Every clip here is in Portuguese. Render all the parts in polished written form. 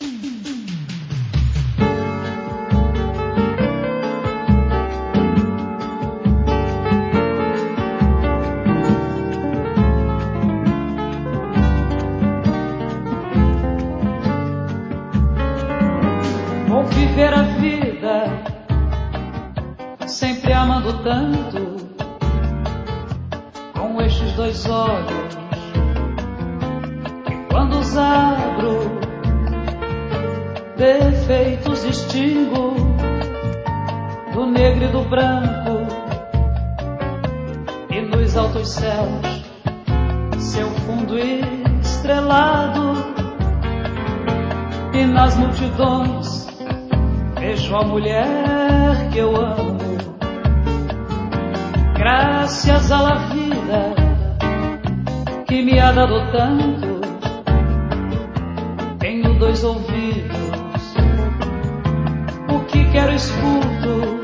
Vou viver a vida sempre amando tanto, com estes dois olhos que quando os abro defeitos distingo do negro e do branco, e nos altos céus seu fundo estrelado, e nas multidões vejo a mulher que eu amo. Graças à vida que me ha dado tanto, tenho dois ouvidos, o que quero escuto,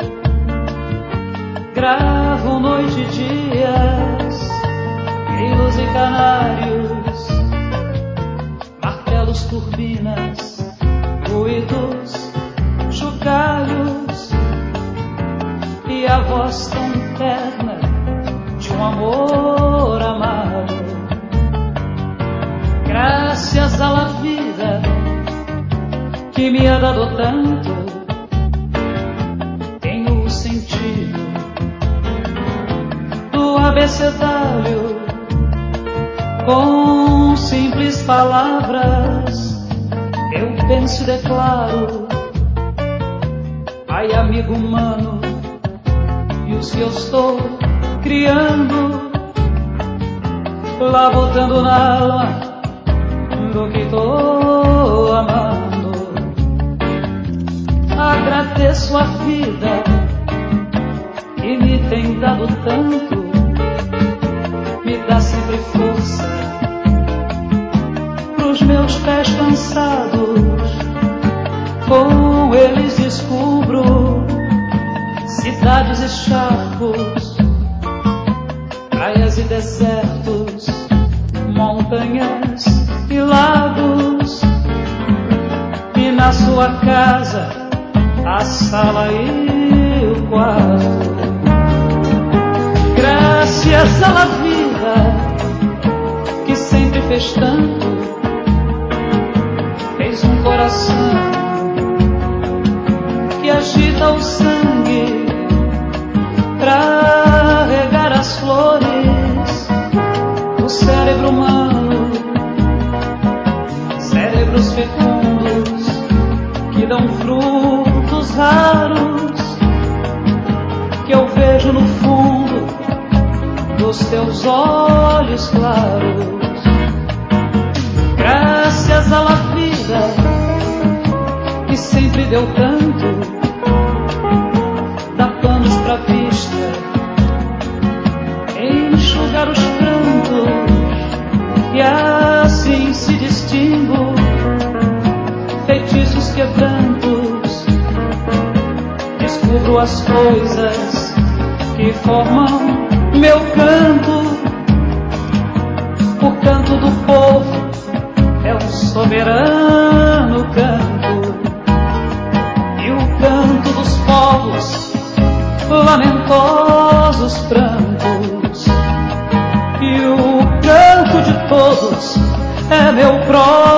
gravo noite e dias, grilos e canários, martelos, turbinas, ruídos, chocalhos, e a voz tão terna de um amor amado. Graças à vida que me ha dado tanto, tenho o sentido do abecedário, com simples palavras eu penso e declaro: ai, amigo humano, e os que eu estou criando, lá botando na alma do que estou amando. Agradeço a vida que me tem dado tanto, me dá sempre força pros meus pés cansados, com eles descubro cidades e charcos, praias e desertos, montanhas e lagos, e na sua casa a sala e o quarto. Graças à vida que sempre fez tanto, fez um coração que agita o sangue pra regar as flores do cérebro humano, cérebros fecundos que dão frutos raros, que eu vejo no fundo dos teus olhos claros. Graças à vida que sempre deu tanto, dá panos pra vista, enxugar os prantos, e assim se distingo feitiços quebrantos, descubro as coisas que formam meu canto. O canto do povo é um soberano canto, e o canto dos povos, lamentosos prantos, e o canto de todos é meu próprio